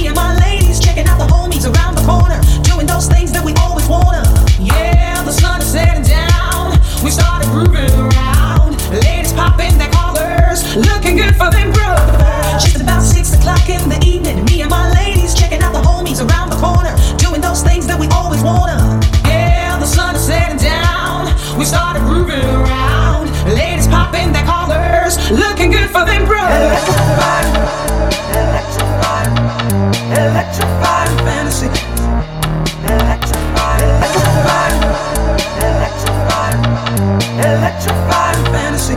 and my ladies checking out the homies around the corner, doing those things that we always wanna. Yeah, the sun is setting down. We started grooving around. Ladies popping their collars, looking good for them brothers. Just about 6 o'clock in the evening, me and my ladies checking out the homies around the corner, doing those things that we always wanna. Yeah, the sun is setting down. We started grooving around. Ladies popping their collars, looking good for them brothers. Electrifying, electrifying fantasy. Electrifying, electrifying, electrifying, electrifying fantasy.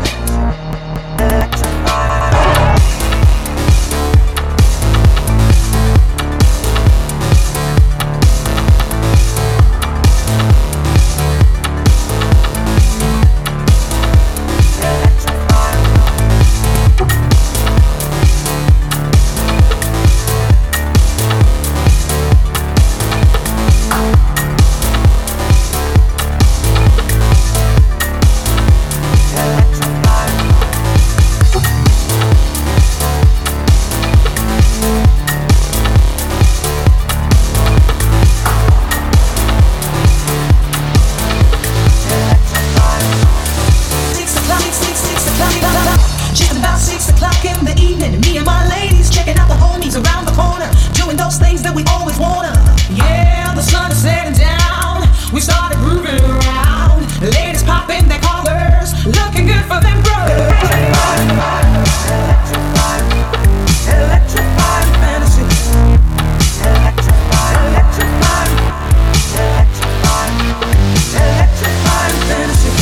Just about 6 o'clock in the evening, me and my ladies checking out the homies around the corner, doing those things that we always wanna. Yeah, the sun is setting down. We started grooving around. Ladies popping their collars, looking good for them brothers. Electrifying, electrifying fantasy. Electrifying, electrifying, electrifying, electrifying fantasy.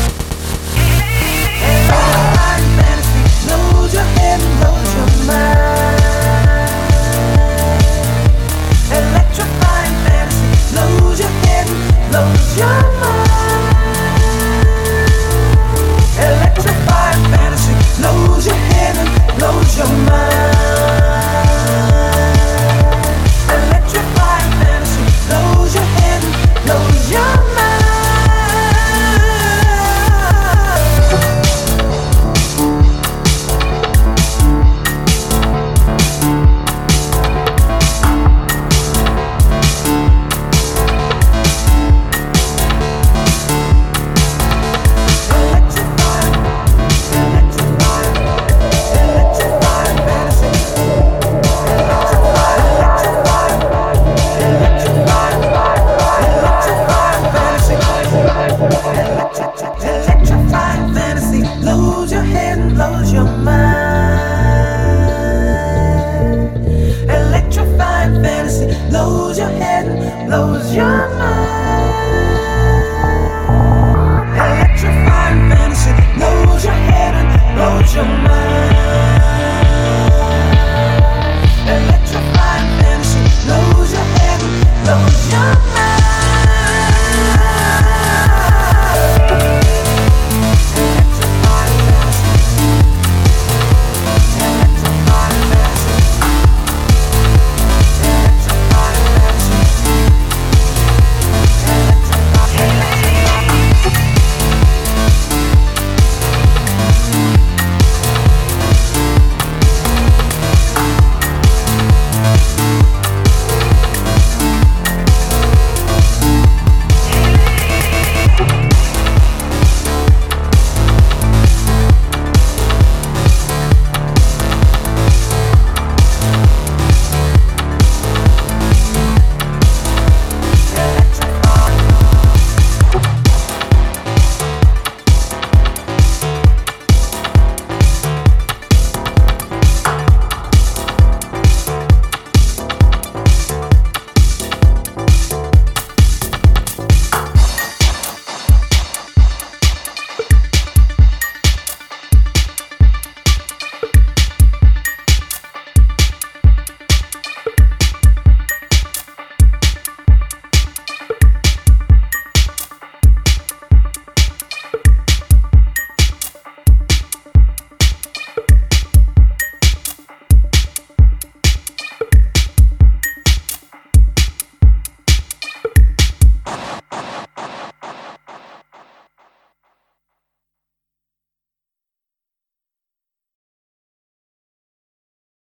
Load your head and load your mind. Electrifying fantasy. Load your head and load your mind. Electrifying fantasy. Load your head and load your mind. Electrifying fantasy. Load your head and load your mind. Electrifying fantasy, lose your head and lose your mind. Electrifying fantasy, lose your head and lose your mind.